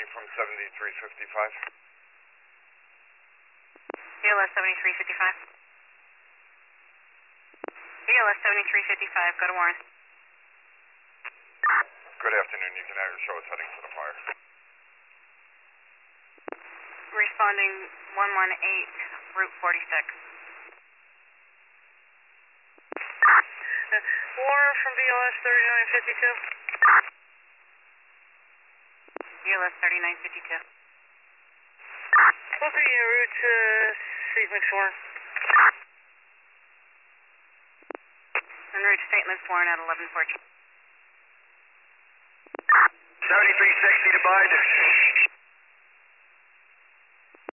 from 7355. BLS 7355. BLS 7355, go to Warren. Good afternoon. You can have your show us heading for the fire. Responding 118, Route 46. Warren from BLS 3952. BLS 3952. We'll be en route to St. Luke's Warren. En route to St. Luke's Warren at 1114. 7360 to Bud.